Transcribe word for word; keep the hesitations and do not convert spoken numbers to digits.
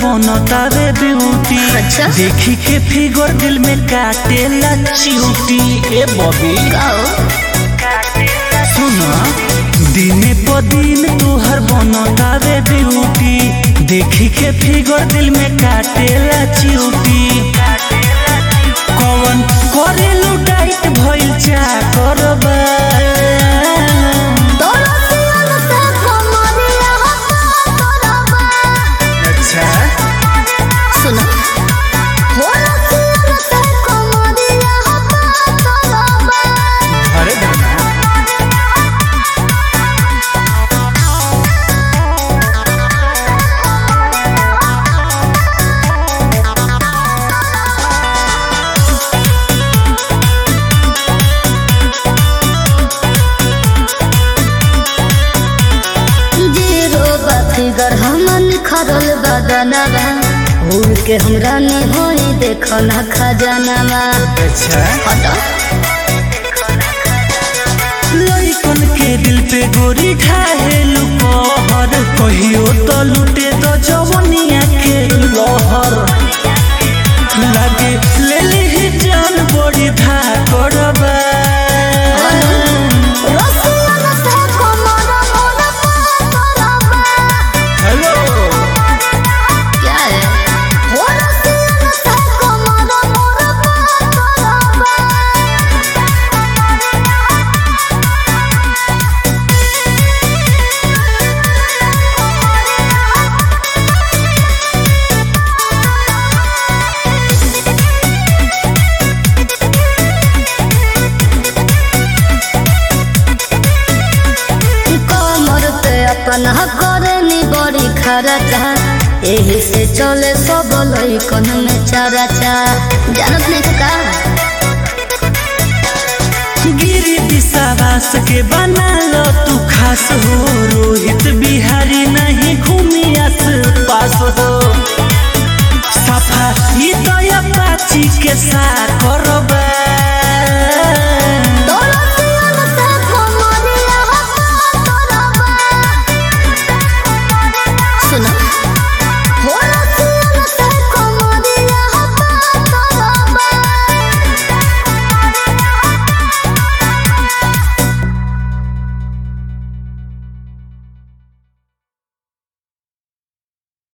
बनतावे beauty. अच्छा? देखी के फिगर दिल में काटेला चिउटी। ए बॉबी सुना दिने प दिन तोहर बनतावे ब्यूटी। देखी के फिगर दिल में काटेला चिउटी। कौन करेलू डाइट भइल चा करबा फिगर हमन खरल बदनवा उड़ के हमरा ने होई देखो ना खजानवा। अच्छा हटा लइकन के दिल पे गोरी ढाहेलू कहर। कहियो तो लुटे तो जवनिया के लहर। लागे ले ली जान बड़ी धा करबा। अपना करनी बड़ी खर्चा यही से चले सब लइकन में चर्चा। जानत नहीं का गिरी विश्वास के बना लो तू खास हो। रोहित बिहारी नहीं घूमी आस पास हो। सफा ई तो अपाची के साथ करो।